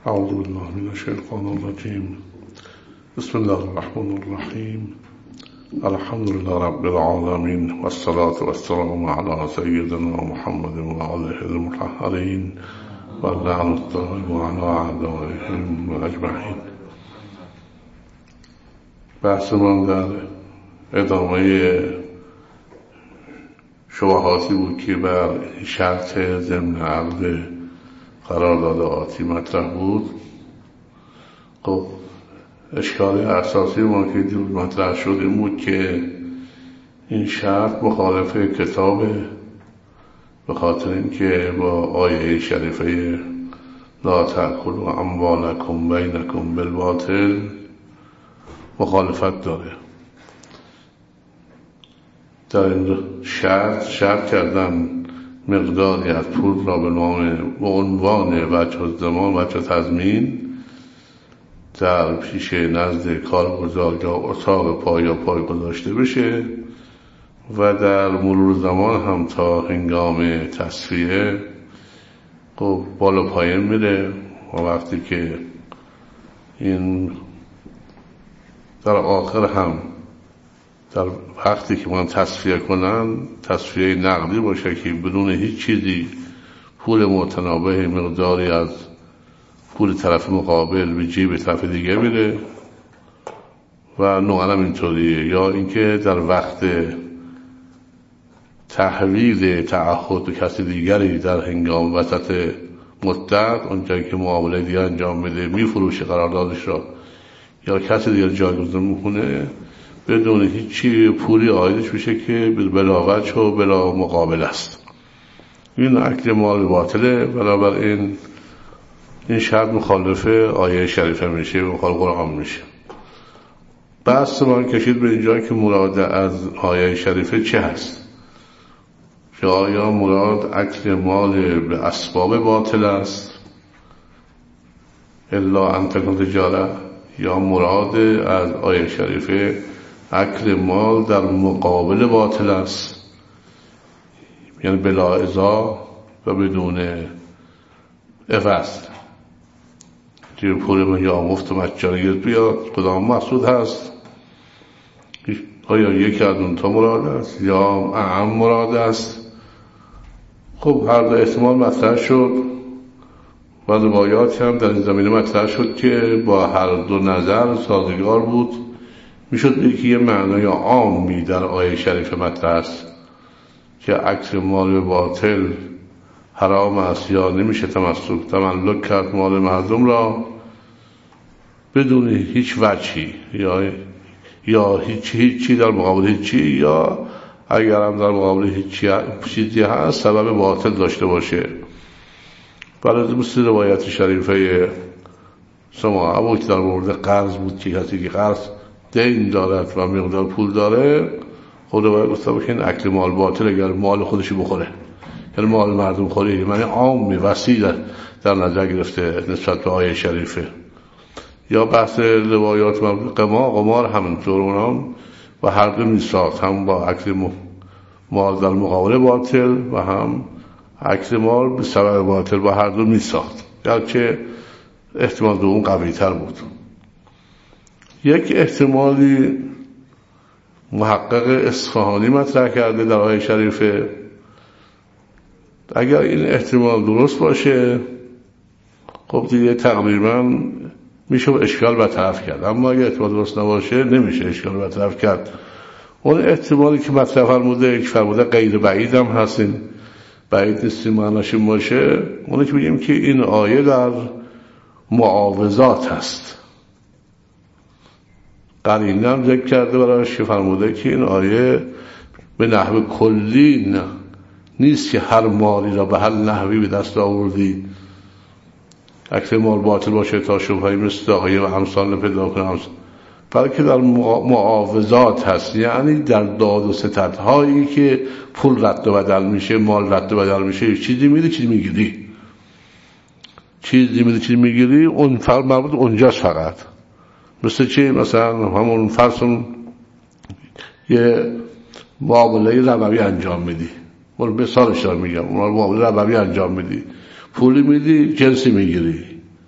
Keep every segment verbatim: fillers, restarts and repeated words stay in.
اعوذ بالله من الشیطان الرجیم. بسم الله الرحمن الرحیم. الحمد لله رب العالمین و الصلاة والسلام علی سیدنا محمد و آله المطهرین و لعنة الله علی اعدائهم اجمعین. بحثمان در ادامه شبهاتی بود که بر شرط ضمن عقد قرارداد آتی مطرح بود. خب اشکال اساسی ما که دیروز مطرح شد این بود که این شرط مخالف کتابه، به خاطر اینکه با آیه شریفه لا تأکلوا اموالکم بینکم بالباطل مخالفت داره. در این شرط شرط کردن مقداری از پول را به نام به عنوان وجه الضمان وجه تضمین در پیش نزد کارگزار یا اتاق پای یا پای گذاشته بشه و در مرور زمان هم تا هنگام تصفیه خب بالا پایین میره و وقتی که این در آخر هم در وقتی که من تصفیه کنن تصفیه نقدی باشه که بدون هیچ چیزی پول متنابه مقداری از پول طرف مقابل به جیب طرف دیگه میره و نوعا اینطوریه. یا اینکه در وقت تحویل تعهد به کسی دیگری در هنگام وسط مدت اونجایی که معامله دیگه انجام میده میفروشه قراردادش را یا کسی دیگر جایگزین میکنه بدون هیچی پولی آیدش میشه که بلا وجه و بلا مقابل است. این اکل مال باطله. بنابراین این شرط مخالف آیه شریفه میشه و مخالف قرآن میشه. بحث ما کشید به اینجا که مراد از آیه شریفه چه هست، که آیا مراد اکل مال به اسباب باطل است الا ان تکون تجاره، یا مراد از آیه شریفه اکل مال در مقابل باطل است، یعنی بلا ازا و بدون عوض، که پول من یا مفت مجانی بیاد. کدام مقصود هست؟ آیا یکی از اون تا مراد است یا اعم مراد است؟ خب هر دو احتمال مطرح شد و روایات هم در این زمینه مطرح شد که با هر دو نظر سازگار بود. میشد بگه که یه معنای عامی در آیه شریف مطرح است که اکل مال باطل حرام است یا نمیشه تمسک تملک کرد مال مردم را بدون هیچ وجهی یا یا هیچ هیچی در مقابل هیچی، یا اگر هم در مقابل هیچی چیزی هست سبب باطل داشته باشه. برای مثل روایت شریفه سماعه بود که در مورد قرض بود که کسی که قرض دین دارد و مقدار پول داره خود روایت گفته که این اکل مال باطل اگر مال خودشی بخوره، یعنی مال مردم خوری، من عامی وسیع در نظر گرفته نسبت به آیه شریفه. یا بحث روایات قمار قمار همینطور اونام و هر دو میساخت، هم با اکل مال در مقابل باطل و هم اکل مال به سبب باطل با هر دو میساخت، گرچه احتمال دوم قوی تر بود. یک احتمالی محقق اصفهانی مطرح کرده در آیه شریفه. اگر این احتمال درست باشه خب دیگه تقریبا میشه اشکال برطرف کرد، اما اگر احتمال درست نباشه نمیشه اشکال برطرف کرد. اون احتمالی که مطرح فرموده که فرموده غیر بعید هم هستین، بعید نیستیم معناش این باشه، اونو که بگیم که این آیه در معاوضات هست. قرینه هم ذکر کرده برایش که فرموده که این آیه به نحو کلی نه نیست که هر مالی را به هر نحوی به دست آوردی اکل مال باطل باشه تا شبهه‌ای مثل آیه و امثال پیدا کنه، بلکه در معاوضات هست، یعنی در داد و ستدهایی که پول رد و بدل میشه، مال رد و بدل میشه، چیزی میدی چیزی میگیری چیزی میدی چیزی میگیری اون فرق مربوط اونجاست. فقط مثل چی؟ مثلا همون فرسون یه معامله ربوی انجام میدی، مورد مثالش دارم میگم، اون معامله ربوی انجام میدی، پولی میدی جنسی میگیری،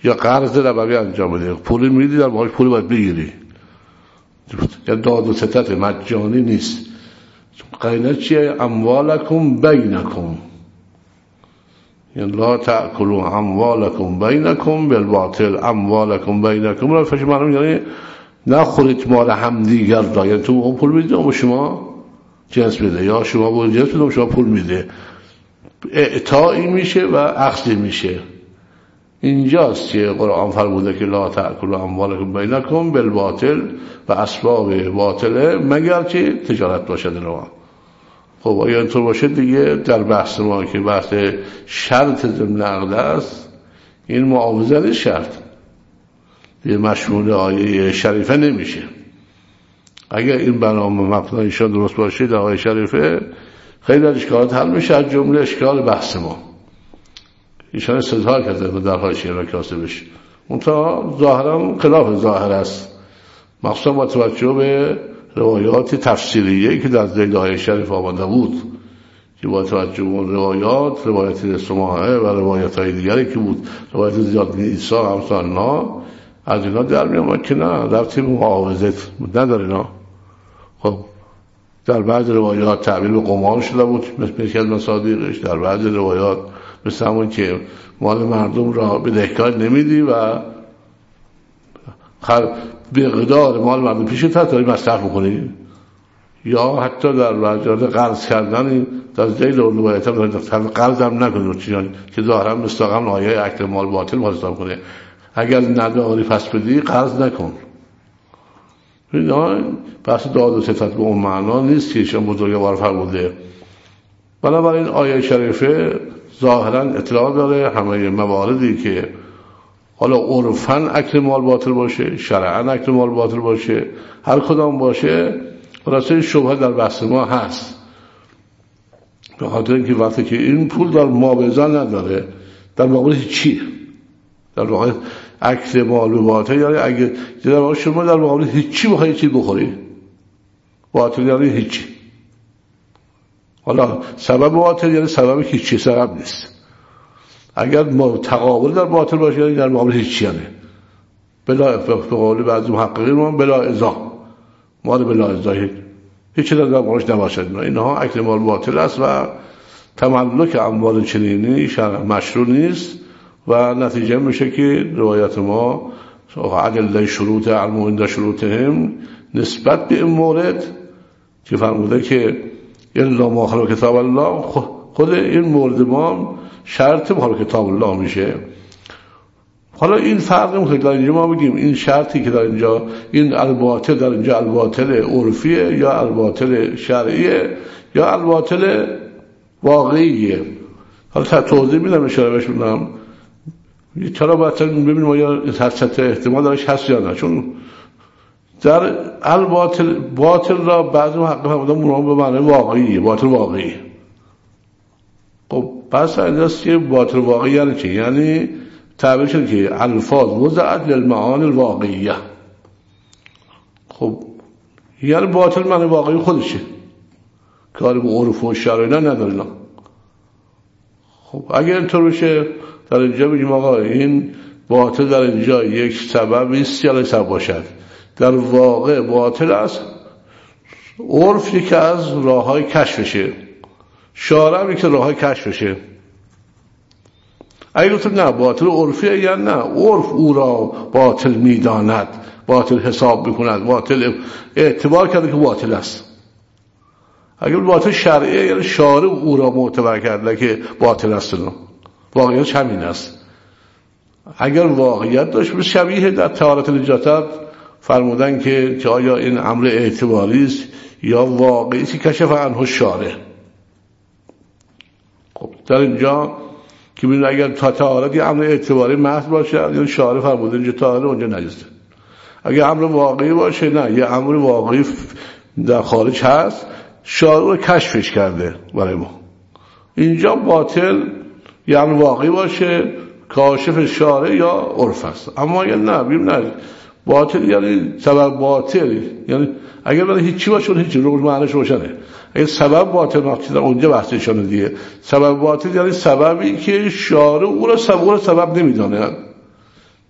یا قرض ربوی انجام بده، پول میدی در واقع پول باید بگیری، یا داد و ستت مجانی نیست. قرینه چیه؟ اموالکم بینکم، یعنی لا تأکلوا اموالکم بینکم بالباطل. اموالکم بینکم را فش معنی یعنی نخورید مال هم دیگر را، یعنی تو اون پول میده و شما جنس بده، یا شما بود جنس بده و شما پول میده، اعطایی میشه و اخذی میشه. اینجاست که قرآن فرموده که لا تأکلوا اموالکم بینکم بالباطل و اسباب باطله مگر که تجارت باشد. نوا خب اگر اینطور باشه دیگه در بحث ما که بحث شرط ضمن عقد است، این معاوضه شرط دیگه مشمول آیه شریفه نمیشه. اگر این برنامه مبنایشان درست باشه در آیه شریفه، خیلی از اشکالات حل میشه، از جمله اشکال بحث ما. ایشان استظهار کرده در حاشیه را کاسبش، اون تا ظاهرا خلاف ظاهر است، مخصوصا با توجه به روایات تفسیریه که در ذیل آیه شریف آمده بود، که با توجه به روایات، روایت سماعه و روایت های دیگری که بود، روایت زیاد بن عیسی همساننا، از اینا در میامد که نه رفتی معاوضت نداره. اینا خب در بعض روایات تعبیر به قمار شده بود مثل که از مصادیقش، در بعض روایات مثل همون که مال مردم را به دهکار نمیدی و خل به قدار مال مردم پیش تا داری مصرف میکنی، یا حتی در وجهات قرض کردن در ذیل روایت هم قرض هم نکنی که ظاهرا مستقیم آیه اکل مال باطل حساب کنه. اگر نداری پس بدی قرض نکن. بحث داد و ستت به اون معنا نیست که ایشان بزرگوار فرموده. بنابراین آیه شریفه ظاهرا اطلاع داره همه مواردی که حالا عرفاً اکل مال باطل باشه، شرعاً اکل مال باطل باشه، هر کدام باشه، خلاصه شبهه در بحث ما هست. به خاطر اینکه وقتی که این پول در مابعضا نداره، در مقابل هیچی، در واقع اکل مال باطل یعنی اگه در واقع شما در مقابل هیچی بخوای چی بخوری، باطل یعنی هیچی. حالا سبب باطل یعنی سبب هیچی، سبب نیست. اگر ما تقابل در باطل باشه یعنی در مقابل هیچی، یعنی بلا به قول بعضی محققین ما بلا ازا، مال بلا ازا، هیچی در مقابلش نباشد. اینها اکل مال باطل است و تملک اموال چنینی شرع مشروع نیست و نتیجه میشه که روایت ما عدل شروط علم عند شروطهم نسبت به این مورد که فرموده که الا ما خلا کتاب الله، خود این مورد ما شرط مخالف کتاب الله میشه. حالا این فرق میکنه در اینجا ما بگیم این شرطی که در اینجا این الباطل در اینجا الباطل عرفیه یا الباطل شرعیه یا الباطل واقعیه. حالا تا توضیح میدم اشاره بهش میدم چرا باطل ببینیم آیا سطح احتمال درش هست یا نه. چون در الباطل باطل را بعضی محققین فرمودن مراد به معنی واقعیه، باطل واقعی. خب پس اینجاست که باطل واقعی یعنی چی؟ یعنی تعبیر شد که الفاظ وضعت للمعانی الواقعیه. خب یعنی باطل معنی واقعی خودشه، کاری به عرف و شرع اینا نداره. نه خب اگر اینطور بشه در اینجا بگیم آقا این باطل در اینجا یک سببی است یا سبب باشد، در واقع باطل است. عرف یکی از راههای کشفشه، شارع یکی راههای کشفشه. اگه گفتم نه باطل عرفیه یا نه عرف او را باطل میداند، باطل حساب میکند، باطل اعتبار کرده که باطل است. اگر باطل شرعیه یعنی شارع او را معتبر کرده که باطل است. نه واقعیت همین است. اگر واقعیت داشت به شبیه در طهارت نجاست فرمودن که آیا این امر اعتباری است یا واقعی است کشف عنه شارع. خب در اینجا که ببینید اگر تا طهارت یه امر اعتباری محض باشه یعنی شارع فرموده اینجا طهارت اونجا نجسه. اگر امر واقعی باشه نه یه امر واقعی در خارج هست شارع رو کشفش کرده برای ما. اینجا باطل یه امر واقعی باشه کاشف شارع یا عرف است. اما اگر نه ببین نه باطل یعنی سبب باطل، یعنی اگر برای هیچی باشه هیچی رو معنیش روشنه. اگر سبب باطل نقطه اونجا بحثشونه دیگه. سبب باطل یعنی سببی که شارع او را سبب, سبب نمیدانه،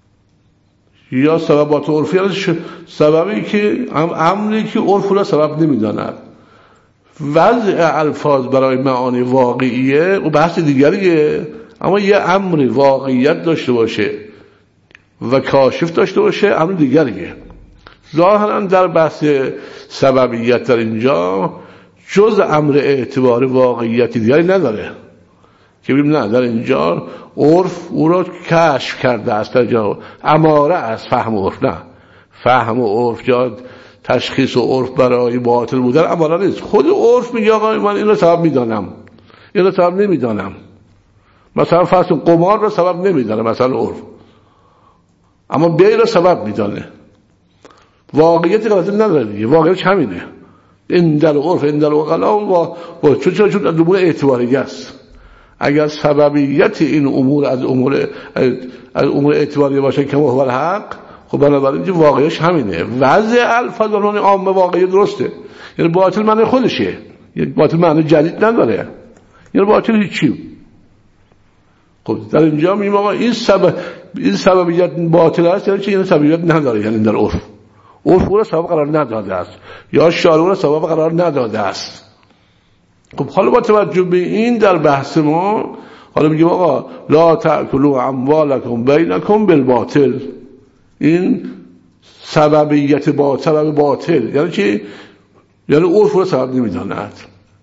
یا سببات عرفی ش... سببی که امری که عرف را سبب نمیداند. وضع الفاظ برای معانی واقعیه و بحث دیگریه، اما یه امر واقعیت داشته باشه و کاشف داشته باشه امر دیگریه. ظاهرا در بحث سببیت در اینجا جز امر اعتبار واقعیتی دیگری نداره که ببینیم نه در اینجا عرف او را کشف کرده است، در اینجا اماره است فهم عرف، نه فهم و عرف جا تشخیص و عرف برای باطل بودن اماره نیست. خود عرف میگه آقا من این را سبب میدانم، این را سبب نمیدانم. مثلا فرض قمار را سبب نمیدانه مثلا عرف، اما بیع را سبب میدانه. واقعیت غلطی نداره دیگه، واقعیت همینه. این در عرف این در عقلا و چون چون چون امور اعتباری است. اگر سببیت این امور از امور از امور اعتباری باشه که محور حق، خب بنابراین واقعیش همینه. وضع الفاظ اون عام واقعی درسته، یعنی باطل معنی خودشه، یعنی باطل معنی جدید نداره، یعنی باطل هیچی. خب در اینجا میگم آقا این سبب این سببیت باطل است، یعنی چه؟ این سببیت نداره، یعنی در عرف عرف او را سبب قرار نداده است یا شارع را سبب قرار نداده است. خب حالا با توجه به این در بحث ما حالا میگیم آقا لا تأکلوا اموالکم بینکم بالباطل. این سببیت با سبب باطل یعنی چی؟ یعنی عرف را سبب نمیداند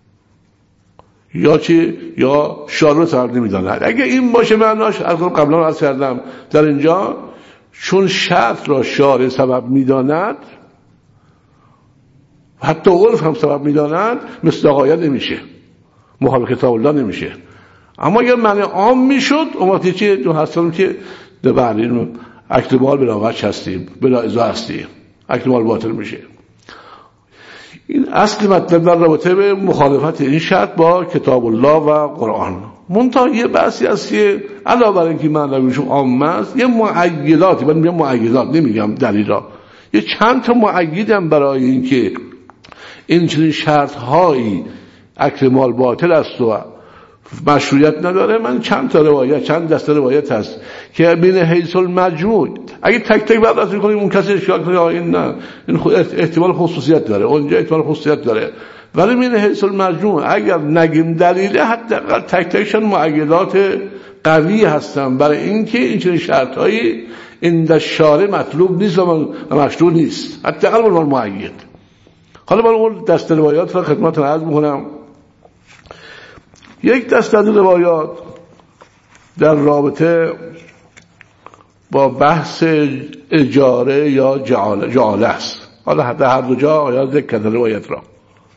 یا چی؟ یا شارع را سبب نمیداند. اگه این باشه معناش از قبلا عرض کردم در اینجا چون شرط را شارع سبب میداند حتی عرف هم سبب میداند مصداقیت نمیشه، مخالف کتاب الله نمیشه. اما اگر معنی عام میشد اون وقتی چی تو هستم که بله اکل مال بلا وجه هستیم بلا ازا هستیم، اکل مال باطل میشه. این اصل مطلب در رابطه به مخالفت این شرط با کتاب الله و قرآن. منتها یه بحثی هست که علاوه بر اینکه معنیشون عام است یه معیداتی، من میگم معیدات نمیگم دلیلا، یه چند تا معیدم برای اینکه این چنین شرط هایی اکل مال باطل است و مشروعیت نداره. من چند تا روایت چند دسته روایت هست که بین حیث المجموع اگه تک تک برداشت کنیم اون کسی اشکال کنه این نه این احتمال خصوصیت داره، اونجا احتمال خصوصیت داره، ولی بین حیث المجموع اگر نگیم دلیله حداقل تک تکشون معیدات قوی هستن برای اینکه این چنین شرط هایی عند الشارع مطلوب نیست و مشروع نیست، حداقل به عنوان معید. حالا من اون دسته روایات را خدمتتون عرض می‌کنم. یک دسته از روایات در رابطه با بحث اجاره یا جعاله, جعاله است. حالا در هر دو جا یا ذکر کرده روایت را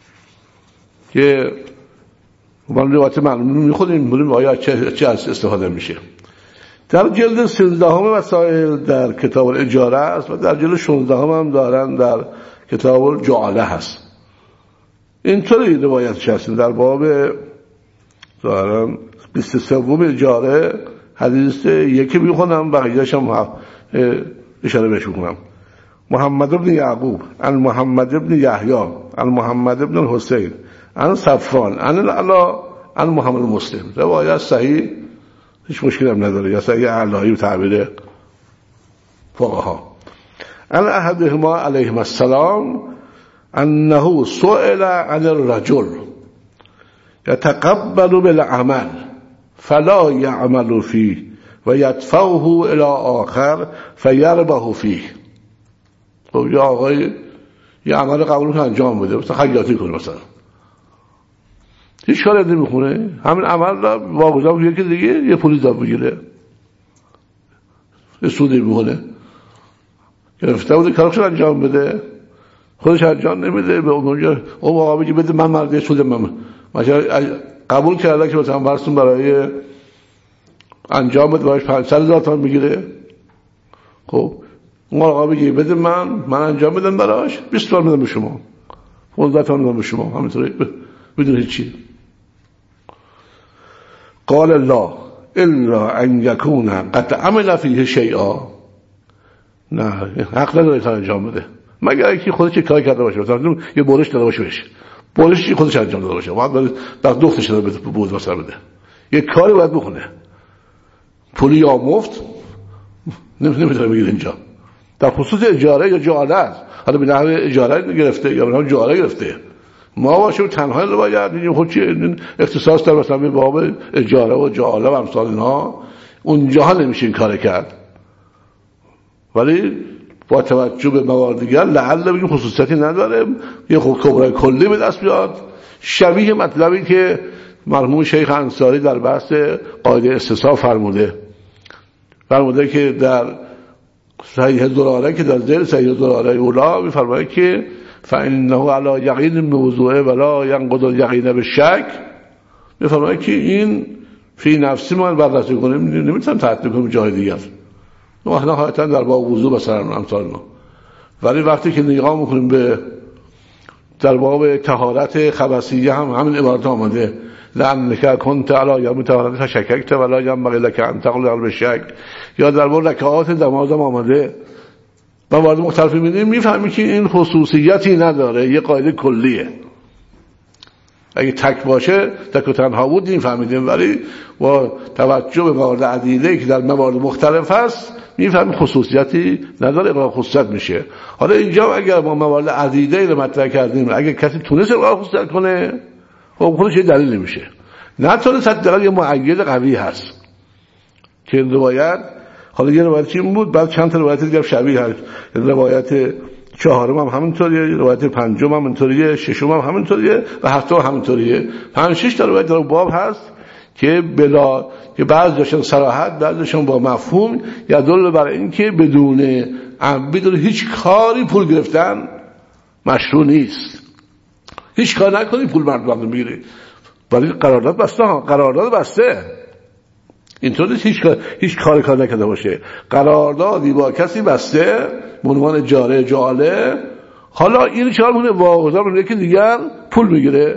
که من روایت معلوم میخونیم بودیم آیا چه, چه استفاده میشه. در جلد سیزده هم مسائل در کتاب اجاره است و در جلد شانزده هم, هم دارن در کتاب جعاله هست. اینطوری روایت هست در باب دارم بیست و سوم اجاره حدیث یکی میخونم بقیه‌اش هم اشاره بهش میکنم. محمد بن یعقوب عن محمد بن یحیی عن محمد بن الحسین عن صفوان عن العلا عن محمد مسلم. روایت صحیح، هیچ مشکلی هم نداره، یا صحیح علایی و تعبیر فقها. عن احدهما علیهم السلام انه سئل عن الرجل یتقبل بالعمل فلا يعمل فيه و یدفعه الى آخر فیربح فیه. خب یا آقای یه عمل قبول که انجام بده، مثلا خیاطی کنه، مثلا هیچ کاری نمیخونه، همین عمل را واگذار کنه یکی دیگه یه پولی داد بگیره، یه سودی میکنه، گرفته بوده کارش انجام بده خودش انجام نمیده، به اونجا اون آقا بگه بده من مرد یه سود من مثلا قبول کرده که مثلا برسون برای انجام بده برایش پنجصد هزار تومان میگیره. خب اون آقا بگه بده من من انجام بدم براش بیست تومان میدم به شما، پانزده تومان میدم به شما، همینطوری بدون هیچی. قال لا الا ان يكون قد عمل فيه شيئا. نه حق نداره تا انجام بده مگر اینکه خودش کار کرده باشه، مثلا یه برش داده باشه بهش، برشی خودش انجام داده باشه، باید بعد دخترش رو بده بود واسه بده، یه کاری باید بکنه، پولی یا مفت نمیتونه بگیره اینجا. در خصوص اجاره یا جعاله است. حالا به نحو اجاره گرفته یا به نحو جعاله گرفته. ما باشیم تنها روایت میگیم خود چی اختصاص در مثلا باب اجاره و جعاله و امثال اینها، اونجا نمیشه این کار کرد. ولی با توجه به موارد دیگر لعل بگیم خصوصیتی نداره، یه خود کبرای کلی به دست بیاد، شبیه مطلبی که مرحوم شیخ انصاری در بحث قاعده استصحاب فرموده فرموده که در صحیح زراره که در ذیل صحیح زراره اولا میفرماید که فإنه علی یقین موضوعه ولا ینقض الیقین بالشک، میفرماید که این فی نفسی ما بررسی کنیم نمیتونم تحقیق کنیم جای دیگر، احنا حالتا در باب وضو مثلا امثال ما، ولی وقتی که نگاه میکنیم به در باب طهارت خبثیه هم همین عبارت آمده لأنک کنت علی یوم طهارت فشککت ولا ینبغی لک ان تقول بالشک، یا در باب رکعات نماز آمده و موارد مختلفی می‌بینیم میفهمی که این خصوصیتی نداره، یه قاعده کلیه. اگه تک باشه تک و تنها بود این فهمیدیم، ولی با توجه به موارد عدیده که در موارد مختلف هست میفهمیم خصوصیتی نداره، اقرار خصوصیت میشه. حالا اینجا اگر ما موارد عدیده رو مطرح کردیم، اگه کسی تونست اقرار خصوصیت کنه خب خودش یه دلیل نمیشه، نه تونست دلیل یه معید قوی هست که این روایت. حالا یه روایت چیم بود، بعد چند تا روایت دیگه شبیه هست، روایت چهارم هم همینطوریه، روایت پنجم هم همینطوریه، ششم هم همینطوریه و هفتم هم همینطوریه. پنج شش تا روایت در باب هست که بلا که بعضیشون صراحت بعضیشون با مفهوم یدل بر این که بدون بدون هیچ کاری پول گرفتن مشروع نیست. هیچ کار نکنی پول مردم بگیری، ولی قرارداد بسته ها، قرارداد بسته اینطوری هیچ کار هیچ کار کار نکرده باشه، قراردادی با کسی بسته به عنوان اجاره جعاله، حالا این چهار مونه واگذار میگه که دیگر پول میگیره،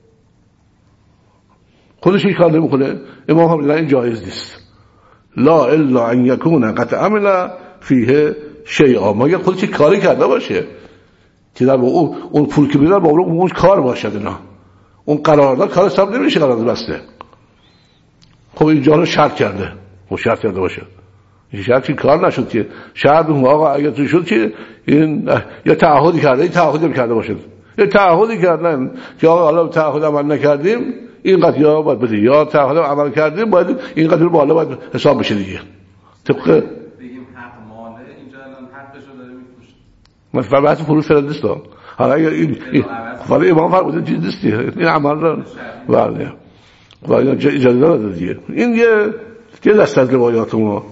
خودش هیچ کار نمیکنه. امام هم میگه این جایز نیست، لا الا ان یکون قد عمل فیه شیئا، مگر خودش کاری کرده باشه که در اون اون پول که میدن با اون کار باشه، اینا اون قرارداد کار حساب نمیشه، قرارداد بسته. خب اینجا رو شرط کرده، خب شرط کرده باشه، این شرط که کار نشد که شرط اون آقا اگر تو شد که این یا تعهدی کرده، این تعهدی کرده باشه، یا تعهدی کردن که آقا حالا تعهد عمل نکردیم اینقدر یا باید بده، یا تعهد عمل کردیم باید اینقدر بالا باید حساب بشه دیگه. طبق بگیم حق ماله اینجا الان حقش رو داره می‌فروشه، مثلا بحث فروش فرض نیست. حالا اگر این ولی امام فرموده چیز نیست این عمل رو بله و اجازه داده دیگه. این یه یه دست از روایات ما.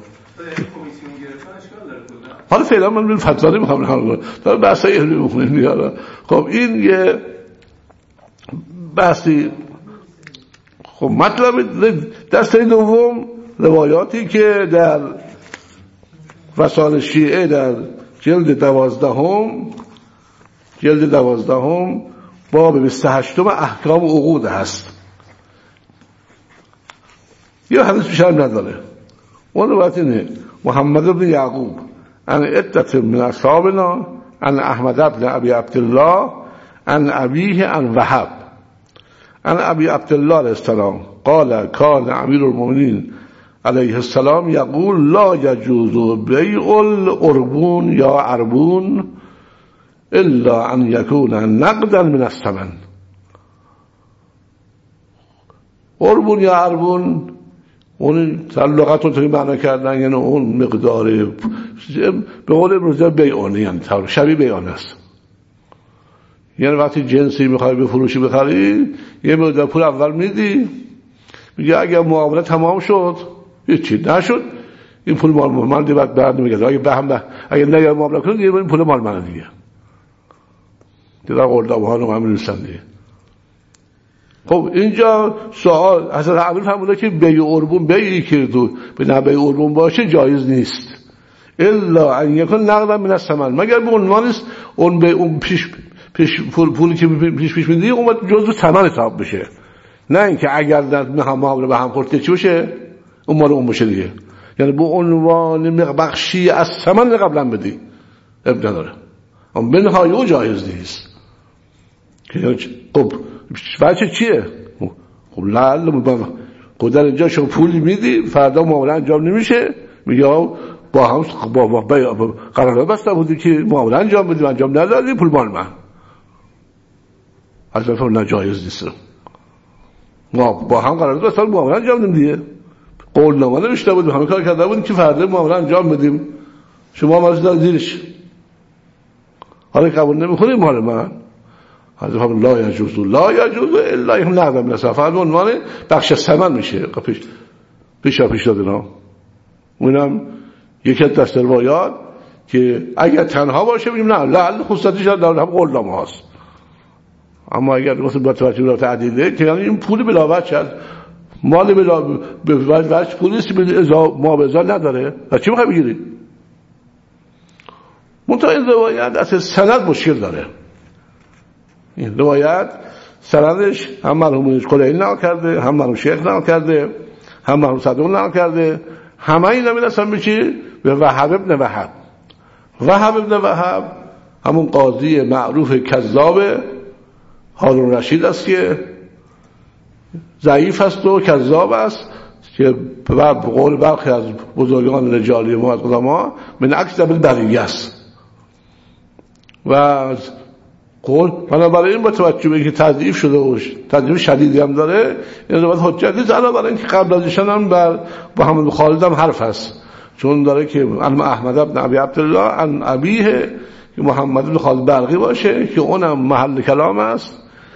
حالا فعلا من ببین فتوا نمیخوام نگم، تا بحثای علمی بخونیم دیگه. خب این یه بحثی. خب مطلب دسته دوم روایاتی که در رسائل شیعه در جلد دوازدهم جلد دوازدهم باب بیست و هشتم احکام عقود هست. یه حدیث بیشتر نداره. اون روایت اینه محمد بن یعقوب عن عدة من اصحابنا عن احمد بن ابی عبدالله عن ابیه عن وهب عن ابی عبدالله علیه السلام قال کان امیر المؤمنین علیه السلام یقول لا یجوز بیع الاربون یا اربون الا ان یکون نقدا من الثمن. اربون یا اربون اون لغت رو توی معنی کردن یعنی اون مقدار به قول امروزی بیعانه، یعنی شبیه بیعانه است. یعنی وقتی جنسی میخوای بفروشی بخری یه مقدار پول اول میدی، میگه اگر معامله تمام شد هیچی نشد این پول مال من دیگه بعد بعد میگه اگه به هم اگه نه معامله کنید دیگه این پول مال من دیگه دیگه قرارداد ها رو هم میرسن دیگه. خب اینجا سوال حضرت امیر فرموده که بیع اربون بیعی که تو به نه بیع اربون باشه جایز نیست الا ان یکون نقدا من الثمن، مگر به عنوان است اون به اون پیش پیش پول پولی که پیش پیش میدی اون جزء ثمن حساب بشه، نه اینکه اگر در معامله به هم خورد چی بشه اون مال اون بشه دیگه. یعنی به عنوان بخشی از ثمن قبلا بدی اب نداره، اون به نهایت او جایز نیست. خب بچه چیه؟ خب لعل خب در اینجا شما پولی میدی فردا معامله انجام نمیشه، میگه با هم با, با, با, با قرارداد بسته بودیم که معامله انجام بدیم، انجام ندادیم، پول مال من. از طرف ناجایز نیست. ما با هم قرارداد بسته بودیم، معامله انجام بدیم دیگه. قولنامه نوشته بودیم، همه کار کرده بودیم که فردا معامله انجام بدیم. شما ما رو زیرش. حالا قبول نمی‌کنید مال من. حضرت هم لا یجوز لا یجوز الا هم نعدم نصفه عنوان بخش ثمن میشه پیش پیش پیش دادنا. اونم یکی از دست روایات که اگر تنها باشه میگیم نه لعل خصوصیتش در هم قولنامه هاست، اما اگر مثلا با توجه به تعدیله که یعنی این پول بلاوت شد مال بلا به وجه پولیس به ازا ما به ازا نداره و چی میخوای بگیری؟ منتها این روایت اصلا سند مشکل داره. این روایت سندش هم مرحوم کلینی نقل کرده، هم مرحوم شیخ نقل کرده، هم مرحوم صدوق نقل کرده. همه اینا میرسن به چی؟ به وهب ابن وهب. وهب ابن وهب همون قاضی معروف کذاب هارون رشید است که ضعیف است و کذاب است که به قول برخی از بزرگان رجالی ما از قدما من اکذب البریه است و قول بنابراین این با توجه به اینکه تضعیف شده و تضعیف شدیدی هم داره این روایت حجت نیست، علاوه بر اینکه قبل از ایشان هم بر محمد بن خالد هم حرف هست، چون داره که ان احمد بن ابی عبدالله ان ابیه که محمد بن خالد برقی باشه که اونم محل کلام است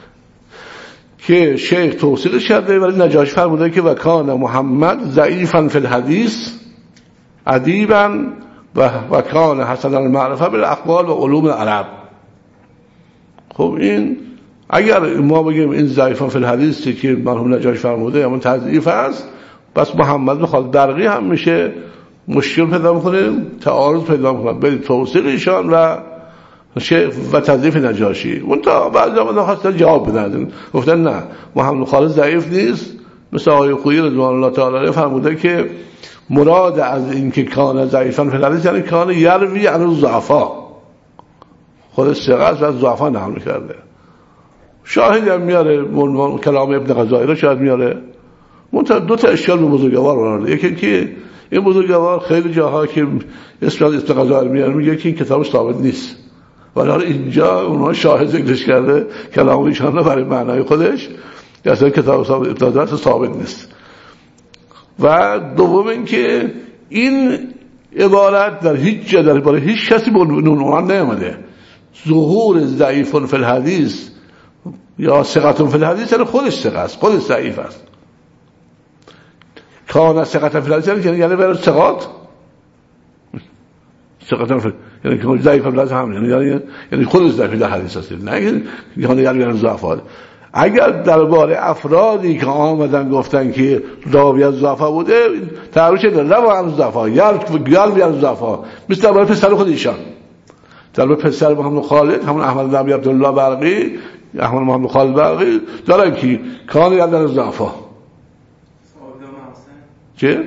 که شیخ توصیلش کرده ولی نجاشی فرموده که وکان محمد ضعیفا فی الحدیث ادیبا و وکان حسن المعرفه بالاقوال و علوم العرب. خب این اگر ما بگیم این ضعیفا فی الحدیثی که مرحوم نجاشی فرموده همون تضعیف است، پس محمد بن خالد برقی هم میشه مشکل پیدا میکنه، تعارض پیدا میکنه بین توصیل ایشان و شیخ و تضعیف نجاشی. اون تا بعضی آمدن خواستن جواب بدن، گفتن نه محمد بن خالد ضعیف نیست، مثل آقای خویی رضوان الله تعالی علیه فرموده که مراد از این که کان ضعیفا فی الحدیث یعنی کان یروی عن الضعفاء، خود ثقه و از ضعفا نقل می‌کرده. شاهدی هم میاره کلام ابن غزالی رو شاید میاره. منتها دو تا اشکال به بزرگوار آورده، یکی که این بزرگوار خیلی جاها که اسم از ابن غزالی میاره میگه که این کتابش ثابت نیست، ولی حالا اینجا اونها شاهد ذکرش کرده کلام ایشان برای معنای خودش که اصلا کتاب ثابت ثابت نیست. و دوم اینکه این عبارت در هیچ جا در برای هیچ کسی به عنوان نیامده. ظهور ضعیف فی الحدیث یا ثقة فی الحدیث یعنی خودش ثقه است، خودش ضعیف است. کان ثقة فی الحدیث یعنی یعنی برای ثقات ثقة فی یعنی که ضعیف فی الحدیث هم یعنی یعنی خودش ضعیف در حدیث است، نه یعنی یعنی یعنی ضعفات. اگر درباره افرادی که آمدن گفتن که راوی از ضعفا بوده تعریف شده روی از ضعفا یا گل از ضعفا، مثل درباره پسر خود ایشان، درباره پسر محمد خالد همون احمد بن ابی عبدالله برقی، احمد محمد خالد برقی داره که کان یا در ضعفا. چه؟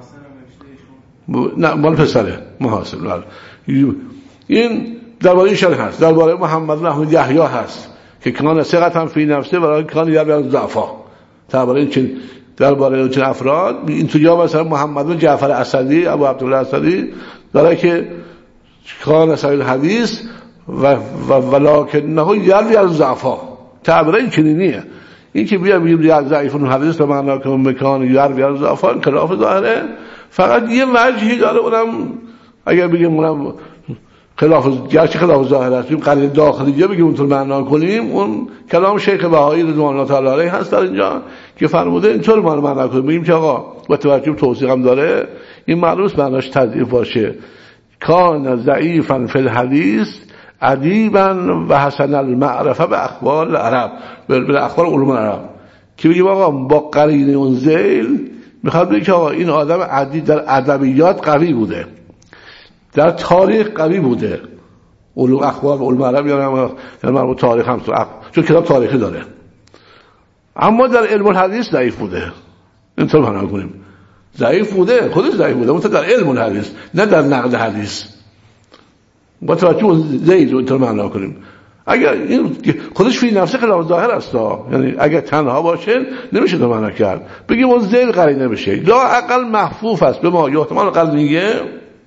نه مال پسره محاسب. این درباره ایشان هست. درباره محمد بن احمد یحیی هست که کان ثقة هم فی نفسه برای کان یا در ضعفا. درباره این درباره این افراد این تو یا مثلا محمد بن جعفر اسدی ابو عبدالله اسدی داره که کان صحیح الحدیث و ولکنه یروی عن ضعفا. تعبیر این چنینیه. این که بیا بگیم ضعیف الحدیث به معنی که مکان یروی عن ضعفا خلاف ظاهره، فقط یه وجهی داره، اونم اگر بگیم اونم خلاف گرچه خلاف ظاهر است، قرین داخلیه بگیم اونطور معنا کنیم، اون کلام شیخ بهایی رضوان الله تعالی علیه هست در اینجا که فرموده اینطور معنا کنیم، بگیم که آقا با توجه توصیق هم داره این معروف معناش تضعیف باشه. کان ضعیفا فی الحدیث ادیبا و حسن المعرفه به اخبار العرب، به اخبار علوم العرب، که بگیم آقا با قرین اون ذیل میخواد بگه که آقا این آدم ادیب در ادبیات قوی بوده، در تاریخ قوی بوده، علوم اخبار و علوم عرب یعنی مربوط تاریخ هم چون کتاب تاریخی داره، اما در علم الحدیث ضعیف بوده. اینطور معنا کنیم ضعیف بوده، خودش ضعیف بوده، مثلا در علم الحدیث نه در نقد حدیث. با توجه زید اینطور معنا کنیم. اگر این خودش فی نفسه خلاف ظاهر است، یعنی اگر تنها باشه نمیشه تو معنا کرد، بگیم اون زید قرینه بشه، لا اقل محفوف است به ما احتمال قلبیه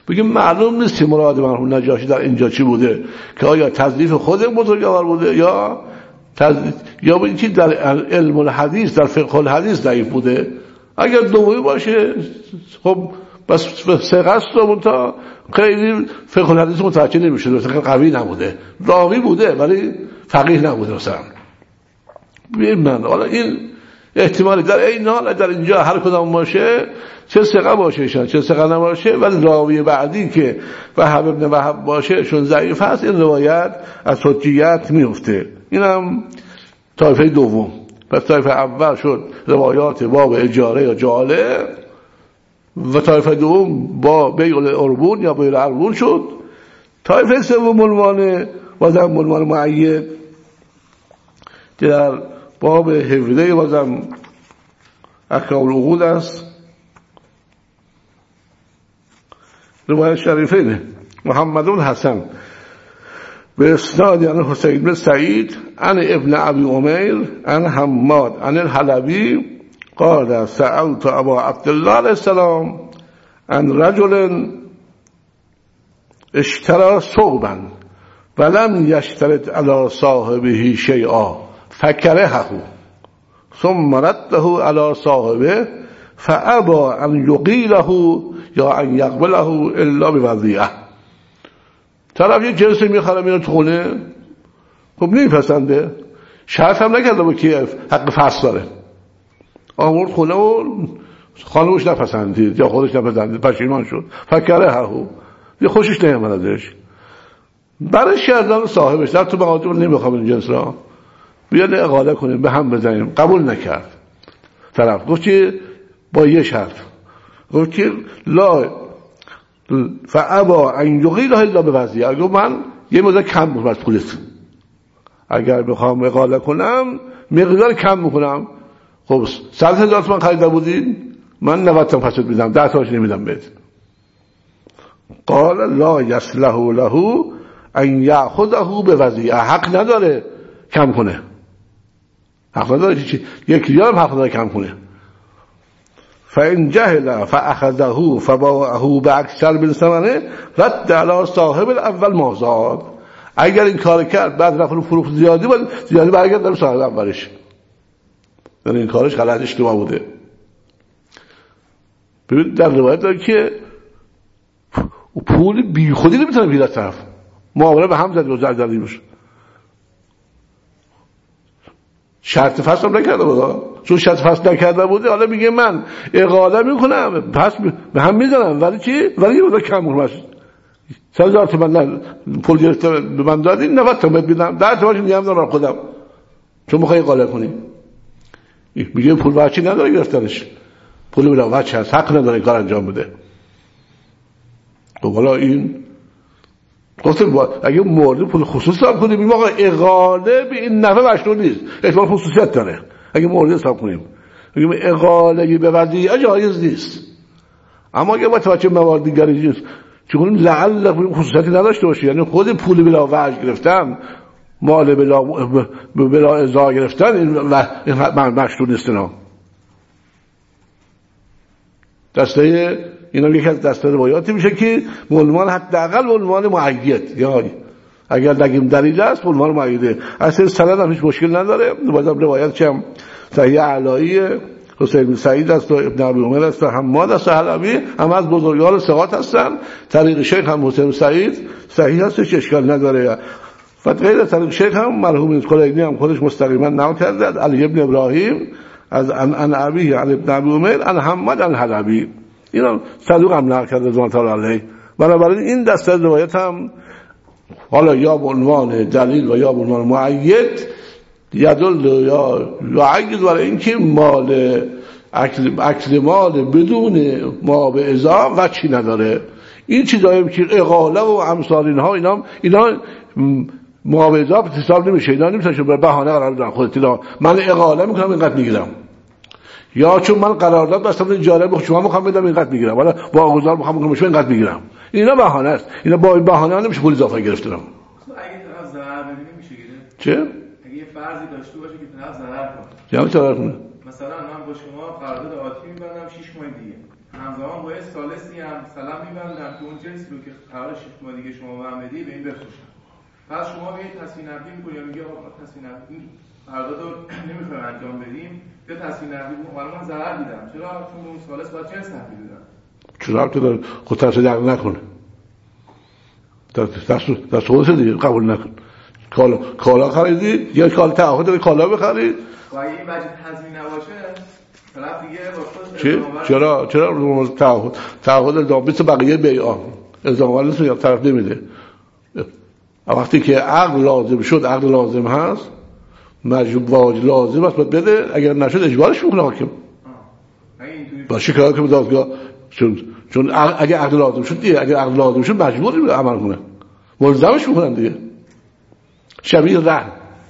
بگیم معلوم نیست که مراد مرحوم نجاشی در اینجا چی بوده، که آیا تضعیف خود بزرگوار بوده یا تز... یا اینکه در علم الحدیث در فقه الحدیث ضعیف بوده. اگر دومی باشه خب بس ثقه است و منتها خیلی فقه الحدیث متوجه نمیشه، مثلا قوی نبوده، راوی بوده ولی فقیه نبوده مثلا. ببین حالا این احتمالی در این حال در اینجا هر کدام باشه، چه ثقه باشه شان چه ثقه نباشه، ولی راوی بعدی که وهب ابن وهب باشه چون ضعیف هست، این روایت از حجیت میفته. اینم طایفه دوم. پس طایفه اول شد روایات باب اجاره یا جاله، و طایفه دوم با بیع الاربون یا بیع الاربون شد. طایفه سوم عنوان وزن عنوان معید که در باب هفده وزن احکام العقود است. روایت شریفینه محمد حسن به اسناد یعنی حسین بن سعید عن ابن ابی امیر عن حماد عن الحلبی قال سألت ابا عبدالله علیه السلام عن رجل اشترى ثوبا ولم يشترط على صاحبه شيئا فكرهه ثم رده على صاحبه فابى ان يقيله یا ان يقبله الا بوضیعه. طرف یه جنسی میخره میره تو خونه، خب نمیپسنده، شرط هم نکرده با کی حق فصل داره، آورد خونه و خانمش نپسندید یا خودش نپسندید، پشیمان شد، فکرهه، یه خوشش نیامد ازش، برش کردن صاحبش در تو مغازه نمیخوام این جنس را، بیاد اقاله کنیم به هم بزنیم، قبول نکرد. طرف گفت که با یه شرط، گفت که لا فابا ان یقیله الا بوضیعه، اگه من یه مقدار کم میکنم از پولت، اگر بخوام اقاله کنم مقدار کم میکنم. خب صد هزار تومان خریده بودین، من نود تومان پست میدم، ده تاش نمیدم بهت. قال لا یصلح له ان یاخذه بوضیعه، حق نداره کم کنه، حق نداره چی یک ریال حق نداره کم کنه. فإن جهل فأخذه فباعه بأكثر من ثمنه رد على صاحب الاول ما زاد. اگر این کار کرد بعد رفت فروخت زیادی بود، زیادی برگرد در صاحب اولش، یعنی این کارش غلط اشتباه بوده. ببین در روایت داره که پول بی خودی نمیتونه بیاد طرف، معامله به هم زد و زردی بشه، شرط فصل هم نکرده بوده، چون شرط فصل نکرده بوده حالا میگه من اقاله میکنم پس به هم میزنم، ولی چی؟ ولی یه بوده کم کنم، سه هزار تومن پول گرفته به من دادی، نود تومن بدم، ده تومنش میگم دارم خودم، چون میخوای اقاله کنی. میگه پول بچی نداره گرفتنش، پول بلا بچه هست، حق نداره کار انجام بده. خب حالا این گفتم اگه مورد پول خصوص حساب کنیم، این موقع اقاله به این نفع مشروع نیست، احتمال خصوصیت داره. اگه مورد حساب کنیم بگیم اقاله به وضیعه جایز نیست، اما اگه با توجه موارد دیگری نیست، چون لعل خصوصیتی نداشته باشه، یعنی خود پول بلا وجه گرفتن، مال بلا بلا ازا گرفتن، این مشروع نیست. نه دسته اینا یکی از دسته روایاتی میشه که عنوان حداقل عنوان معید، یا اگر نگیم دلیل است عنوان معیده، اصلا سند هم هیچ مشکل نداره. بازم روایت که صحیح علایی حسین بن سعید است و ابن ابی عمر است و حماد است و حلبی، هم از بزرگان ثقات هستن. طریق شیخ هم حسین بن سعید صحیح هستش، اشکال نداره. و غیر طریق شیخ هم مرحوم کلینی هم خودش مستقیما نقل کرده از علی ابن ابراهیم از ان ابی عن ابن ابی عمر عن حماد عن حلبی، اینا صدوق هم نقل کرده رضوان الله علیه. بنابراین این دسته روایت هم حالا یا به عنوان دلیل و یا به عنوان معید یدل یا یعید برای اینکه مال اکل, اکل مال بدون ما به ازا و چی نداره. این چیزایی که اقاله و امثال اینها اینا اینا ما به ازا حساب نمیشه، اینا نمیشه به بهانه قرار بدن خودت اینا من اقاله میکنم اینقدر میگیرم، یا چون من قرارداد بستم اجاره به شما میخوام بدم اینقدر میگیرم، ولی واگذار میخوام بکنم شما اینقدر میگیرم. اینا بهانه است، اینا با این بهانه نمیشه پول اضافه گرفتم. اگه طرف ضرر ببینه میشه گرفت. چه؟ اگه یه فرضی داشته باشه که طرف ضرر کنه. چه ضرر کنه؟ مثلا من با شما قرارداد آتی میبندم شش ماه دیگه. همزمان با یه ثالثی هم سلام میبندم که اون جنسی رو که قرار شش ماه دیگه شما به هم بدی به این بفروشن. پس شما به تصفیه نقدی میکنی یا میگه آقا تصفیه نقدی قرارداد رو نمیخوایم انجام بدیم یا تصفیه نقدی من من ضرر دیدم. چرا؟ چون اون ثالث باید جنس تحویل بدن. چرا تو داره خود تصفیه نقدی نکنه؟ دست دست خودت دیگه قبول نکن. کالا کالا خریدی یا کالا تعهد کالا بخرید و اگه این وجه تضمین نباشه طرف دیگه با چی؟ چرا چرا تعهد تعهد ضابط بقیه بیعا الزاما نیست یا طرف نمیده. وقتی که عقد لازم شد عقد لازم هست مجبور واجب لازم است بده، اگر نشد اجبارش میکنه حاکم با شکایت که دادگاه چون چون اگه عقد لازم شد دیگه اگه عقد لازم شد مجبور عمل کنه ملزمش میکنن دیگه. شبیه رهن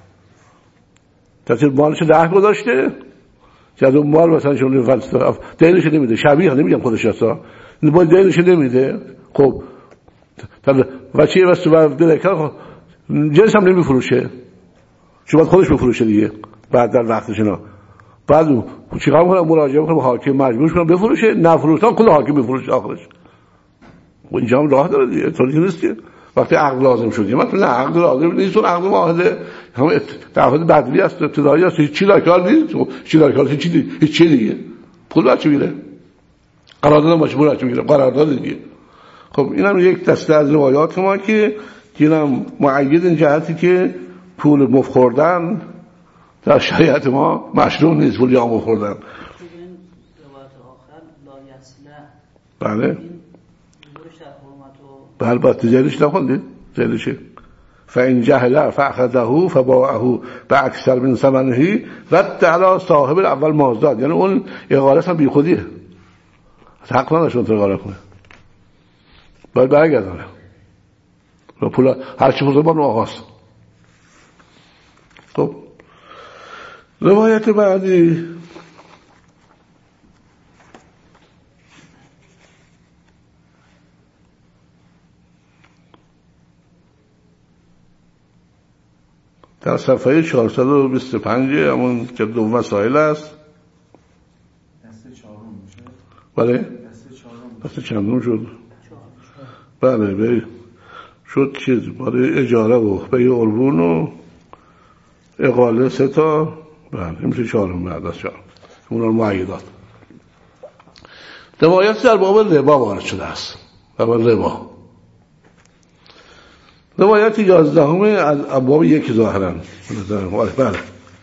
کسی مالش رهن گذاشته که از اون مال مثلا شون فلسفه دینش نمیده، شبیه نمیگم خودش هستا باید دینش نمیده. خب و چیه واسه بعد دلکار جنس هم نمیفروشه چون باید خودش بفروشه دیگه بعد در وقتش اینا بعد چیکار میکنه مراجعه میکنه به حاکم مجبورش کنه بفروشه نفروشن کل حاکم بفروشه آخرش. و اینجا هم راه داره دیگه طوری نیست که وقتی عقد لازم شد مثلا نه عقد لازم نیست اون عقد معاهده هم تعهد بدلی است ابتدایی است هیچ چیزی کار نیست چی کار هیچ چیزی هیچ چیزی دیگه پول بچه میره قرارداد مجبور بچه میره قرارداد دیگه. خب اینم یک دسته از روایات ما که اینم مؤید این جهتی که پول مفت خوردن در شریعت ما مشروع نیست پول یا مفت خوردن. بله بله با تجارش نخوندید تجارشه فإن جهل فأخذه فباعه بأكثر من ثمنه رد على صاحب الاول مازاد. یعنی اون اقالت هم بی خودیه حق نداشت اون اقالت کنه باید برگردانه و پول هرچی پول با آغاز. خب روایت بعدی در صفحه چهارصد و بیست و پنج همون که دو مسائل است. دسته چهارم میشه. بله دسته چهارم دسته چندم شد. بله به شد چیز برای اجاره و به عربون و اقاله سه تا بله میشه چهارم بعد از چهارم اونا معیدات. روایت در باب ربا وارد شده است. باب ربا روایت یازدهمی از ابواب یک ظاهرا بله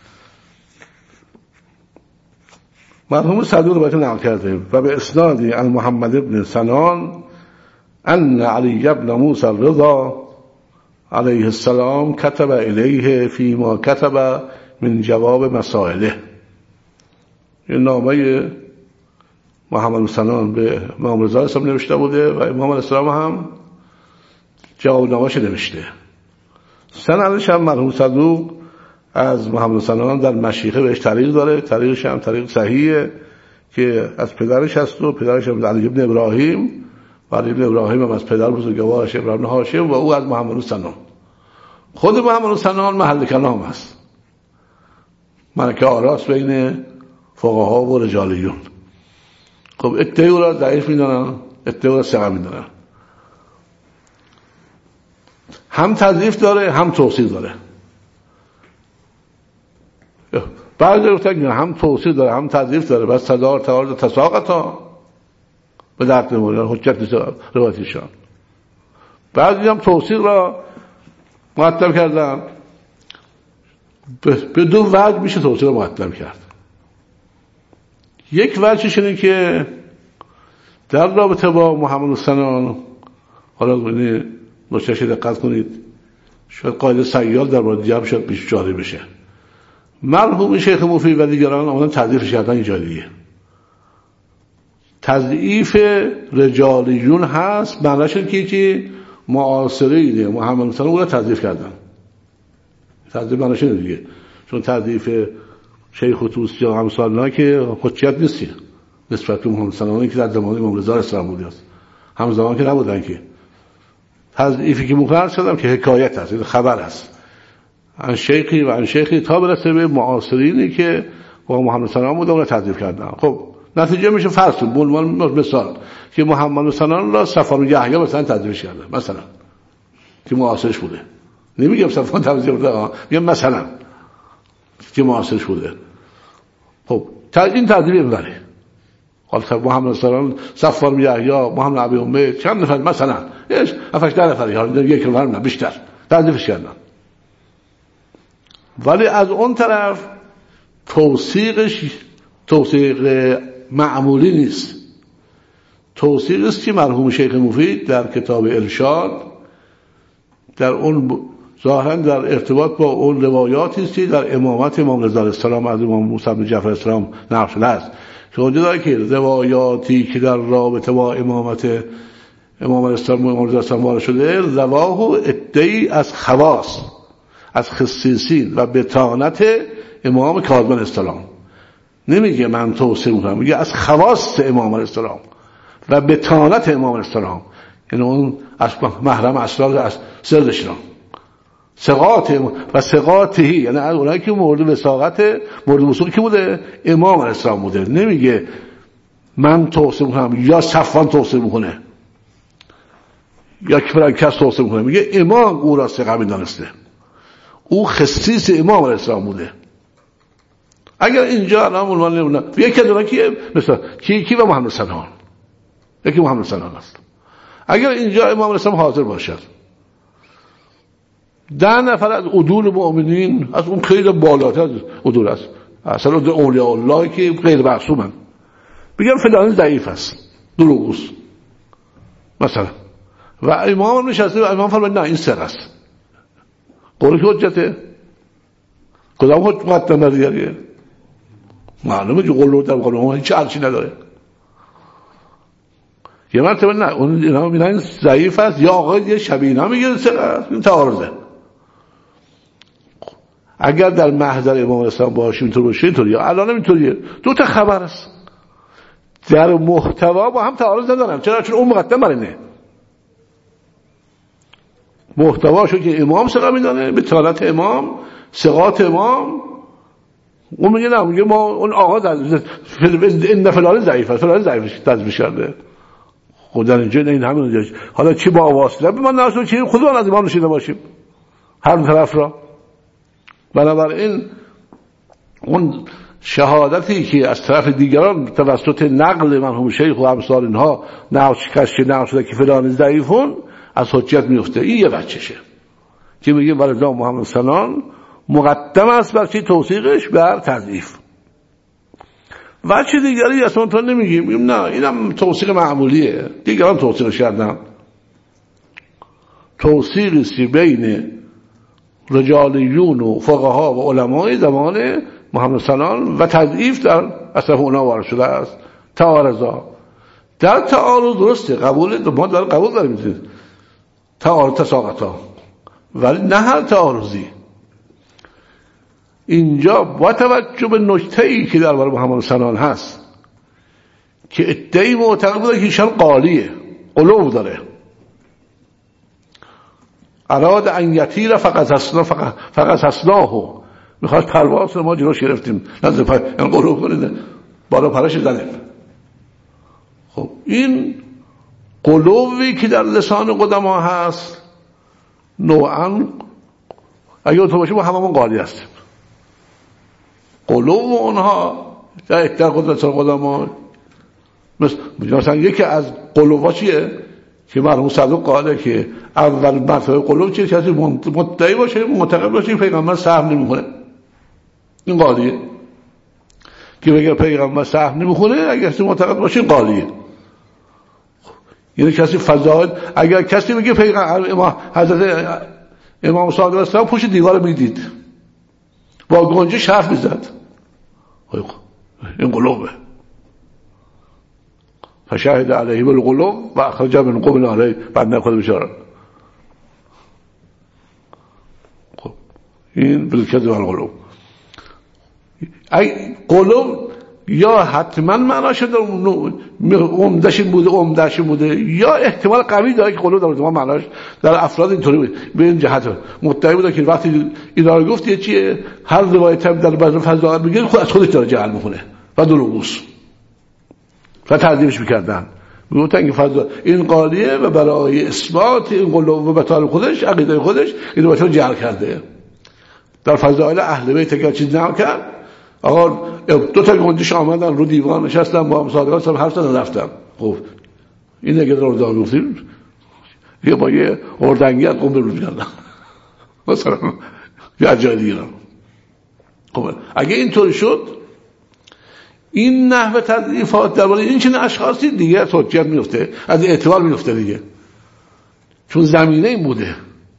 مرحوم صدوق روایت نقل کرده و به اسنادی عن محمد ابن سنان ان علی ابن موسی الرضا علیه السلام كتب الیه فیما كتب من جواب مسائله. این نامه محمد سنان به امام رضا اسلام نوشته بوده و امام الاسلام هم جواب نامه‌اش نوشته. سندش هم مرحوم صدوق از محمد سنان در مشیخه بهش طریق داره، طریقش هم طریق صحیحه که از پدرش هست و پدرش هم علی ابن ابراهیم و علی ابن ابراهیم هم از پدر بزرگوارش ابراهیم هاشم و او از محمد سنان. خود محمد سنان محل کلام است، ملکه آراست بین فقها و رجالیون. خب ادعای او را ضعیف میدونن، ادعای او را ثقه میدونن. هم تضعیف داره هم توصیح داره. بعضی گفتن هم توصیح داره هم تضعیف داره بس تدار تعارض تساقطا به درد نمی‌خوره حجت نیست روایتشان. بعضی هم توصیح را مرتب کردن به دو وجه میشه توصیح را مرتب کرد. یک وجهش اینه که در رابطه با محمد سنان حالا ببینید نکتهش دقت کنید شاید قاعده سیال در مورد دیگه شاید پیش جاری بشه. مرحوم شیخ مفید و دیگران آمدن تضعیف کردن اینجا دیگه. تضعیف رجالیون هست معنیش اینه که معاصرین محمد سنان او را تضعیف کردن. تضعیف معنیش اینه دیگه، چون تضعیف شیخ طوسی یا امثالنا که حجت نیست نسبت به محمد سنانی که در زمان امام رضا اسلام بوده است، همزمان که نبودن که. تضعیفی که مقرر شدم که حکایت هست، خبر هست عن شیخی و عن شیخی تا برسه به معاصرینی که با محمد سلام بودن و تضعیف کردن. خب نتیجه میشه فرض به عنوان مثال که محمد سنان را صفوان یحیی مثلا تدریس کرده، مثلا که معاصرش بوده. نمیگم صفوان تدریس کرده، میگم مثلا که معاصرش بوده. خب این تدریس داره. حالا محمد سنان، صفوان یحیی، محمد ابی امید، چند نفر مثلا ايش افش ده نفر یا یک نفر نه بیشتر تدریس کردن. ولی از اون طرف توثیقش توثیق معمولی نیست. توثیق است که مرحوم شیخ مفید در کتاب ارشاد در اون ظاهرا در ارتباط با اون روایاتی است که در امامت امام رضا علیه السلام از امام موسی بن جعفر السلام نقل شده است که اونجا داره که روایاتی که در رابطه با امامت امام الاسلام و امام رضا السلام وارد شده رواه ادعی از خواص، از خصیصین و بطانت امام کاظم علیه السلام. نمیگه من توصیه میکنم، میگه از خواص امام علیه السلام و بطانت امام علیه السلام، یعنی اون محرم اسرار از سرش را ثقات و ثقاته، یعنی از اونایی که مورد وثاقت مورد وثوق کی بوده؟ امام علیه السلام بوده. نمیگه من توصیه میکنم یا صفوان توصیه میکنه یا که کس توصیه میکنه، میگه امام او را ثقه میدانسته، او خصیص امام علیه السلام بوده. اگر اینجا الان عنوان نمونه یکی از اونها کیه؟ مثلا کی کی و محمد سنان، یکی محمد سنان است. اگر اینجا امام علیه السلام حاضر باشد، ده نفر از عدول مؤمنین، از اون خیلی بالاتر از عدول است، اصلا از اولیاء الله که غیر معصومن، بگم فلان ضعیف است، دروغ مثلا، و امام نشسته و امام فرمود نه این سر است، قول که حجته کدام حجت مقدم دیگریه؟ معلومه که قول در قول ما هیچ ارچی نداره. یه مرتبه نه اون اینا میگن ضعیف است یا آقا یه شبیه اینا میگه سر است، این تعارضه. اگر در محضر امام اسلام باشیم اینطور باشه اینطوریه، الان اینطوریه، دو تا خبر است در محتوا با هم تعارض ندارن. چرا؟ چون اون مقدم بر اینه، محتواشو که امام ثقه میدانه، به طالت امام، ثقات امام، اون میگه نه، میگه ما اون آقا در این فلان ضعیف است، فلان ضعیف تذبیح کرده. خود در اینجا این همین حالا چی با واسطه به من نرسون، چی خودمون از امام نشیده باشیم هر دو طرف را. بنابراین اون شهادتی که از طرف دیگران توسط نقل مرحوم شیخ و امثال اینها نقش کشی نقش شده که فلان ضعیفون از حجت میفته. این یه بچشه که میگه ولدا محمد سنان مقدم است بر چی؟ توثیقش بر تضعیف. و چه دیگری اصلا تو نمیگیم، میگیم نه اینم توثیق معمولیه، دیگران توثیقش کردن. توثیقی بین رجالیون و فقها و علمای زمان محمد سنان و تضعیف در اصلا اونا وارد شده است. تعارضا در تعارض درسته، قبول ما داریم، قبول داریم تعارض تساقطا، ولی نه هر تعارضی. اینجا با توجه به نکته‌ای که درباره محمد سنان هست که ادعی معتقد بوده که ایشان قالیه، قلوب داره، اراد ان یطیر فقط حسنا فقط حسناه، میخواست پرواز ما جلوش گرفتیم، نزد پر این قلوب کنید بالا پرش زدیم. خب این قلوبی که در لسان قدما هست نوعا اگه تو باشه ما هممون قالی هستیم. قلوب اونها در اکتر قدرت قدما مثلا یکی از قلوبا چیه که مرحوم صدوق قاله که اول مرتبه قلوب چیه؟ کسی مدعی باشه، معتقد باشه پیغمبر سهم نمیخونه، این قالیه. که بگه پیغمبر سهم نمیخونه اگر کسی معتقد باشه قالیه. یعنی کسی فضائل، اگر کسی بگه پیغمبر امام حضرت امام صادق اسلام پشت دیوار میدید با گنجش حرف میزد، این قلوبه. فشاهد علیه بالقلوب و اخرج من قبل علیه بعد نخود بشارت. خب این بالکذب والقلوب. ای قلوب یا حتما معنا شده عمدش بوده عمدش بوده، یا احتمال قوی داره که قلوب در ما معناش در افراد اینطوری به این جهت مدعی بوده که وقتی اینا رو گفت چیه، هر روایت هم در بعض فضائل میگه خود از خودش داره جعل میکنه و دروغ است. و تضعیفش میکردن، میگفتن که فضا این قالیه و برای اثبات این قول و بطال خودش عقیده خودش اینو بچه جعل کرده. در فضائل اهل بیت اگر چیز نکرد، آقا دو تا گنجش آمدن رو دیوان نشستن با هم صادقان سب حرف زدن رفتن. خب این اگه در ارزان گفتیم یه با یه اردنگیت قوم بروز کردن مثلا یه جای دیگه. خب اگه اینطور شد این نحوه تضعیفات درباره این چنین اشخاصی دیگه از حجیت میفته، از اعتبار میفته دیگه، چون زمینه این بوده.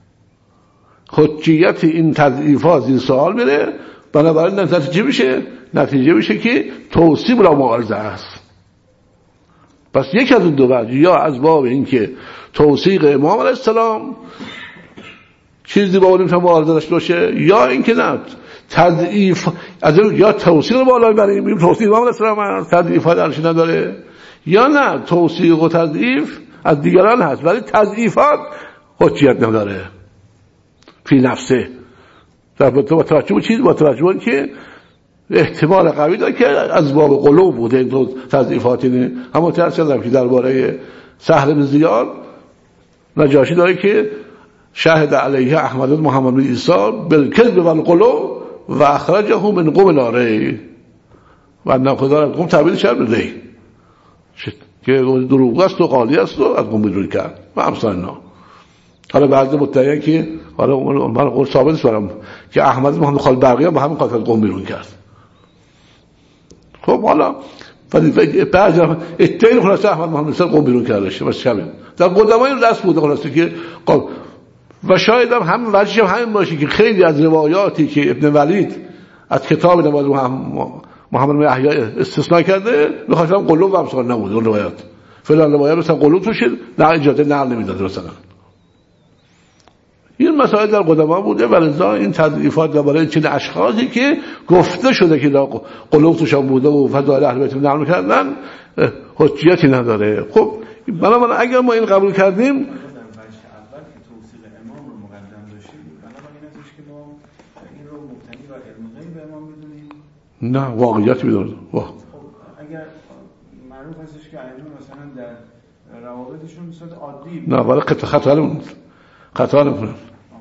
حجیت این تضعیفات این سوال میره، بنابراین نتیجه میشه نتیجه میشه که توصیب را معارضه است. پس یک از اون دو وجه، یا از باب این که توثیق امام علیه السلام چیزی با اونیم معارضه داشته باشه، یا این که نه تضعیف از یا توثیق رو بالا بریم میگیم توثیق امام علیه السلام تضعیفات درش نداره، یا نه توثیق و تضعیف از دیگران هست ولی تضعیفات حجیت نداره فی نفسه. در توجه چیز با توجه که احتمال قوی داره که از باب قلوب بوده این دو تضعیفات. اینه همون ترس کردم که درباره سهل بن زیاد نجاشی داره که شهد علیه احمد بن محمد بن عیسی بالکذب والقلوب و اخرجه من قوم ناره و انه خدا قوم تعبیر شد بده که دروغ است و قالی است و از قوم بیرون کرد و امثال اینا. حالا بعضی مدعیان که حالا من قول ثابت سرم که احمد محمد خالد برقی با همین قاطع قوم بیرون کرد. خب حالا بعضی اتهام خلاصه احمد محمد قوم بیرون کرده باشه همین در قدمای دست بوده خلاصه که قوم. و شاید هم همین وجهش هم همین باشه که خیلی از روایاتی که ابن ولید از کتاب نماز محمد بن یحیی استثناء کرده می‌خواستم قلوب و امثال نبوده اون روایات. فلان روایات مثلا قلوب توشه نه اجازه نقل نمیداده مثلا. این مسائل در قدما بوده و لذا این تضعیفات درباره چنین اشخاصی که گفته شده که قلوب توشان بوده و فضائل اهل بیت نقل کردن حجیتی نداره. خب بنابراین اگر ما این قبول کردیم نه واقعیت میدونم. واه اگر معروف هستش که ائمه مثلا در روابطشون به صورت عادی نه ولی خطا خطا نمیکنن خطا نمیکنن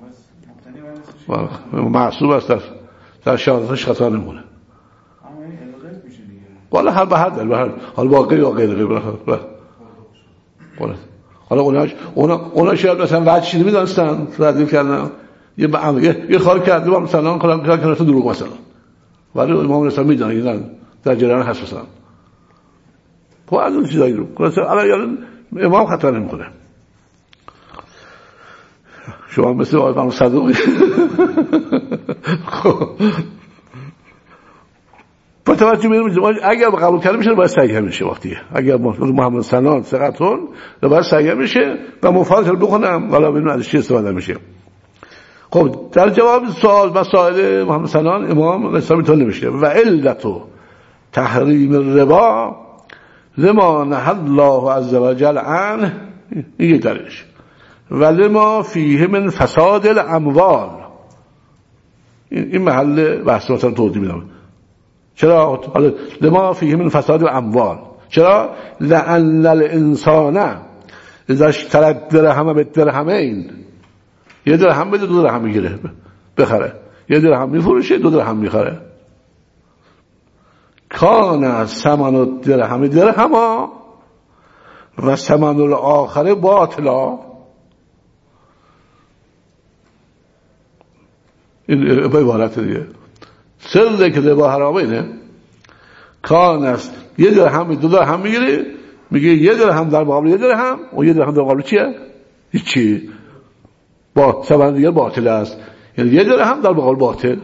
والا معصوم است در در شهادتش خطا نمیکنه. اما این الغیب میشه دیگه والا هر به حد به حد حالا واقعی واقعی غیب والا حالا اوناش اونا اونا شاید مثلا وجه چیزی میدونستن تضعیف کردن یه یه یه کار کرده مثلا کلام کردن تو دروغ مثلا ولی امام رسول میدونه اینا در جریان هست مثلا. خب از اون چیزایی رو خلاصه الان امام خطا نمیکنه. شما مثل آقای امام صدوقی خب با توجه به این اگر قبول کرده میشه باید صحیح میشه وقتی اگر محمد سنان ثقتون باید صحیح میشه و مفاضل بخونم ولی ببینم از چی استفاده میشه. خب در جواب سوال مسائل محمد سنان امام اسلامی طور نمیشه و علتو تحریم الربا لما نهى الله عز وجل عنه این یک درش و لما فیه من فساد الاموال این محل بحث مثلا توضیح میدم. چرا لما فیه من فساد الاموال؟ چرا؟ لأن الانسان اذا اشترى الدرهم بالدرهمین یه درهم بده دو درهم میگیره بخره یه درهم میفروشه دو درهم میخره. کان ثمن الدرهم درهما و ثمن الاخر باطلا. این عبارت دیگه سر که ربا حرامه اینه. کان است یه درهم دو درهم میگیره میگه یه درهم در مقابل یه درهم و یه درهم در مقابل چیه؟ هیچی با ثمن دیگه باطل است. یعنی یه درهم در مقابل باطل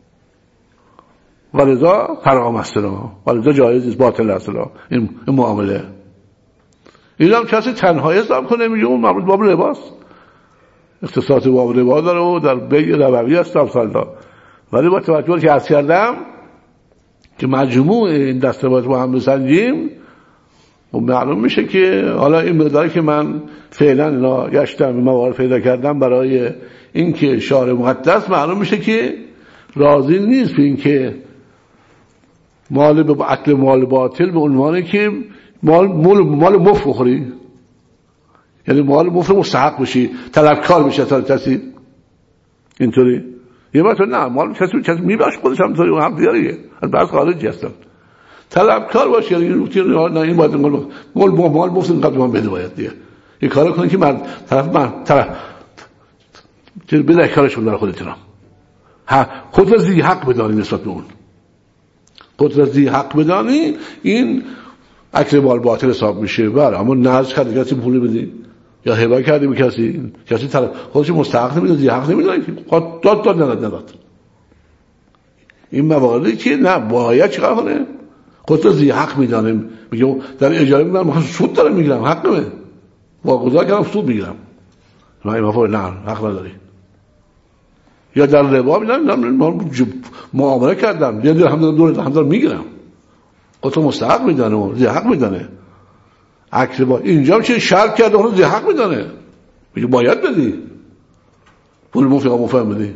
ولذا حرام است ولذا جایز است باطل است این معامله. این هم کسی تنهایی حساب کنه میگه اون مربوط باب رباست اختصاص باب ربا داره و در بیع ربوی است امثال. ولی با توجه که عرض کردم که مجموع این دسته‌بندی با هم بسنجیم و معلوم میشه که حالا این مقداری که من فعلا اینا گشتم موارد پیدا کردم برای اینکه شارع مقدس معلوم میشه که راضی نیست به اینکه مال به اکل مال باطل به عنوانی که مال مال مال مفت بخوری، یعنی مال مفت مستحق بشی، طلبکار بشی تا کسی اینطوری. یه وقت نه مال کسی کسی میباش خودش هم طوری هم دیگه از بعض خارجی هستن طلبکار باشه، یعنی نه این باید مال مال مال مفت اینقدر من بده باید دیگه یه کارا کنی که مرد طرف من طرف چه بده کارشون داره خودت را ها خود را زی حق بدانی نسبت به اون، خود را زی حق بدانی، این اکل مال باطل حساب میشه. بله اما نذر کردی کسی پول بدی یا هبه کردی به کسی، کسی طرف خودش مستحق نمیدونه زی حق نمیدونه خود داد داد نداد نداد، این مواردی که نه باید چیکار کنه خود را زی حق میدانه. میگه در اجاره من میخوام سود دارم میگیرم حق نمه واگذار کردم سود میگیرم، نه این مفهوم نه حق نداری. یا در ربا میدونم معامله کردم یا در همدار دور همدار میگیرم خود تو مستحق میدانه و زی حق میدانه. عکس با اینجا چه شرط کرده اون زی حق میدانه میگه باید بدی پول مفت مفهم بدی.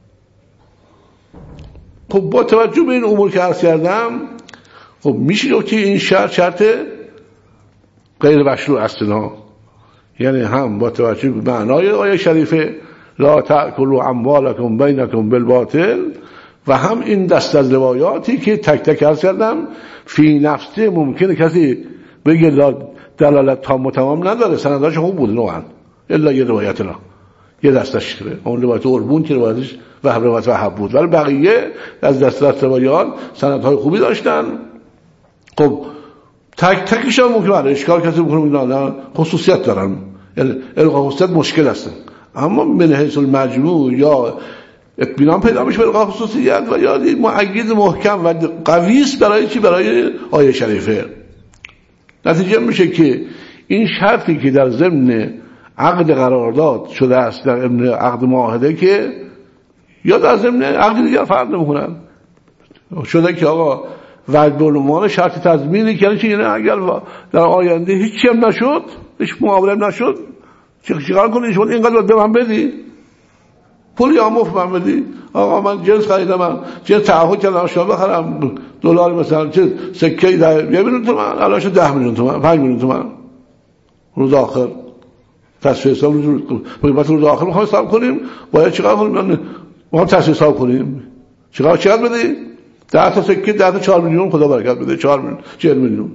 خب با توجه به این امور که عرض کردم خب میشه که این شرط شرط غیر مشروع اصلا، یعنی هم با توجه به معنای آیه شریفه لا تأکلوا اموالکم بینکم بالباطل و هم این دست از روایاتی که تک تک عرض کردم فی نفسه ممکنه کسی بگه دلالت تام و تمام نداره، سنداش خوب بود نوعا الا یه روایت لا یه دستش کرده اون روایت اربون که روایتش و روایت وحب بود، ولی بقیه از دست از روایات سندهای خوبی داشتن. خب تک تکش هم ممکنه اشکال کسی بکنه خصوصیت دارن، القا خصوصیت مشکل هستن، اما من حیث المجموع یا اطمینان پیدا میشه به القا خصوصیت و یا مؤید محکم و قوی است برای چی؟ برای آیه شریفه. نتیجه میشه که این شرطی که در ضمن عقد قرارداد شده است در ضمن عقد معاهده که یا در ضمن عقد دیگر فرق نمیکنن شده که آقا وعد به عنوان شرط تضمینی که یعنی اگر در آینده هیچی هم نشد هیچ معامله نشد چیکار کنی شما اینقدر به من بدی پول یا مفت من بدی، آقا من جنس خریدم من جنس تعهد کردم شما بخرم دلار مثلا چه سکه ده یه میلیون تومان الان شد ده میلیون تومان پنج میلیون تومان روز آخر تصفیه حساب روز باید روز آخر میخوایم حساب کنیم باید چیکار کنیم ما تصفیه حساب کنیم چیکار چقدر بدی ده تا سکه ده تا چهار میلیون خدا برکت بده چهار میلیون چهل میلیون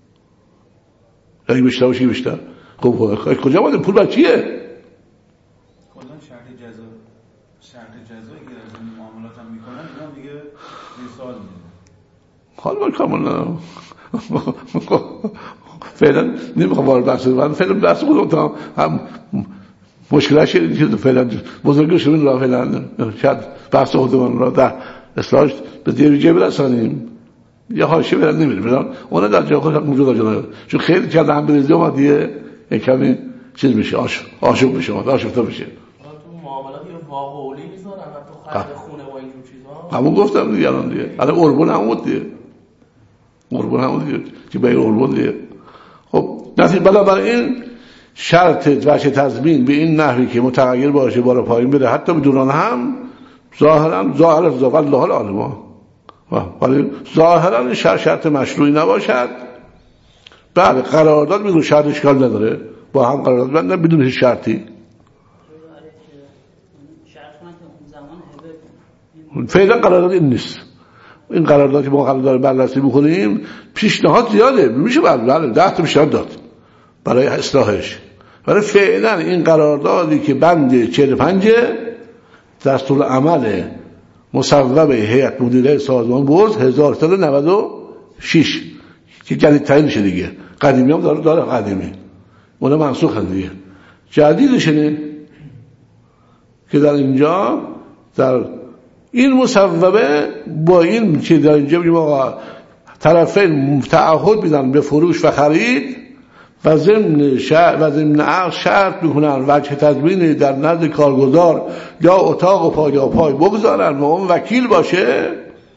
اگه بیشتر باشه بیشتر. خب کجا باید پول بچیه کلا شرط جزا شرط جزایی که از این معاملات هم میکنن اینا دیگه یه سال میده حال من کاملا فعلا نمیخوام وارد بحث من فعلا بحث خودم تا هم مشکلش که فعلا بزرگش رو راه فعلا شاید بحث خودمون رو در اصلاحش به دیویجه برسانیم یا حاشیه برن نمیره برن اون در جای خودش موجود داره چون خیلی چند هم بریزی اومد دیگه یک کمی چیز میشه آشوب میشه آشوبتا میشه. تو معاملات یا واقعی میذارن تو خرید خونه و اینجور چیزا همون گفتم دیگه الان دیگه الان اربون هم بود دیگه اربون هم بود دیگه که به اربون دیگه. خب نتیجه بنابراین شرط وجه تضمین به این نحوی که متغیر باشه بالا پایین بده حتی بدون هم ظاهرا ظاهر ظاهر الله العالم ولی ظاهرا این شرط شرط مشروعی نباشد. بله قرارداد بدون شرط اشکال نداره با هم قرارداد بندن بدون هیچ شرطی فعلا قرارداد این نیست. این قرارداد که ما قرارداد بررسی بکنیم پیشنهاد زیاده میشه بله ده تا پیشنهاد داد برای اصلاحش، ولی فعلا این قراردادی که بند چهل و پنج دستور عمل مصوب هیئت مدیره سازمان بورس هزار و سیصد و نود و شش که جدیدترین میشه دیگه، قدیمی هم داره داره قدیمی اون منسوخه دیگه. جدیدش اینه که در اینجا در این مصوبه با این که در اینجا بگیم آقا طرفین تعهد میدن به فروش و خرید و ضمن شرط و ضمن عقد شرط میکنن وجه تضمین در نزد کارگزار یا اتاق و پای یا پای بگذارن و اون وکیل باشه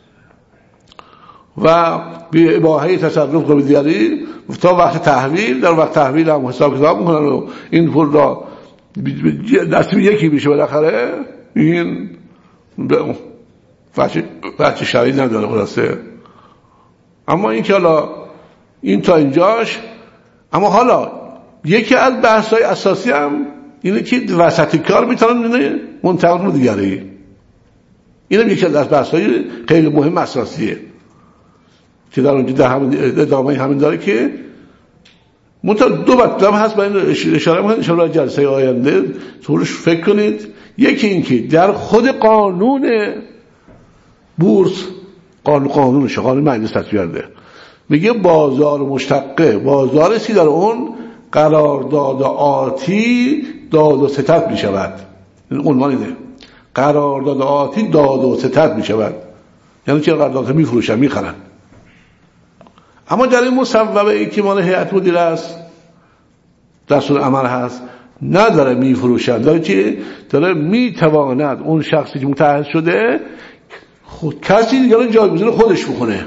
و به اباحه تصرف کنه دیگری تا وقت تحویل در وقت تحویل هم حساب کتاب میکنن و این پول را نصیب یکی میشه بالاخره این به وجه وجه شرعی نداره خلاصه. اما این که حالا این تا اینجاش. اما حالا یکی از بحث‌های اساسی هم اینه که وسط کار میتونن اینه منتقل رو دیگری. اینم یکی از بحث‌های خیلی مهم اساسیه که در اونجا در همین ادامه همین داره که منتها دو مطلب هست. با این اشاره می‌کنم ان شاءالله جلسه آینده طورش فکر کنید. یکی این که در خود قانون بورس، قانون قانونش قانون مجلس تصویب کرده، میگه بازار مشتقه بازاری که در اون قرارداد آتی داد و ستد می شود. این عنوان اینه، قرارداد آتی داد و ستد می شود. یعنی چه قرارداد می فروشن می خرن. اما در این مصوبه ای که مال هیئت مدیره است دستور عمل هست نداره می فروشن، داره چی؟ داره می تواند اون شخصی که متعهد شده خود کسی دیگر جایگزین خودش بکنه.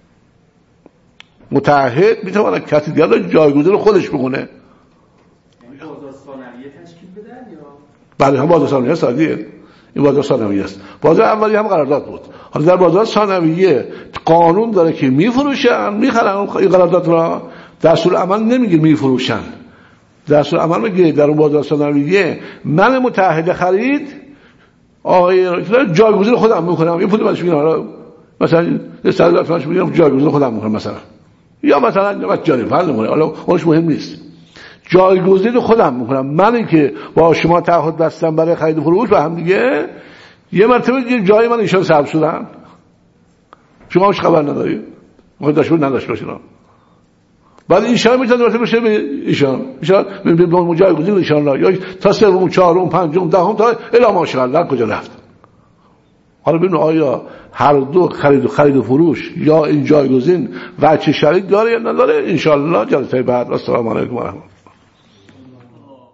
متعهد می تواند کسی دیگر جایگزین خودش بکنه. یعنی بازار ثانویه تشکیل بدن یا بله هم بازار ثانویه سادیه. این بازار ثانویه است. بازار اولیه هم قرارداد بود. حالا در بازار ثانویه قانون داره که میفروشن میخرن این قرارداد را، دستور عمل نمیگه میفروشن. دستور عمل میگه در اون بازار ثانویه من متعهد خرید آقای جایگزین خودم میکنم، یه پولی بهش میگم مثلا صد هزار تومانش میگم جایگزین خودم میکنم مثلا، یا مثلا جاری فرض نمونه، حالا اونش مهم نیست، جایگزین خودم میکنم. من که با شما تعهد بستم برای خرید و فروش و هم دیگه یه مرتبه یه جای من ایشان ثبت شدن، شما هیچ خبر نداری، ما داشت بود نداشت باشین. بعد ایشان میتونه مرتبه بشه به ایشان ایشان به جایگزین ایشان لا، یا تا سوم چهارم پنجم دهم تا الی ماشاءالله کجا رفت. حالا ببینید آیا هر دو خرید و خرید و فروش یا این جایگزین وجه شرعی داره یا نداره؟ ان شاء الله جلسه بعد. السلام علیکم و رحمت الله.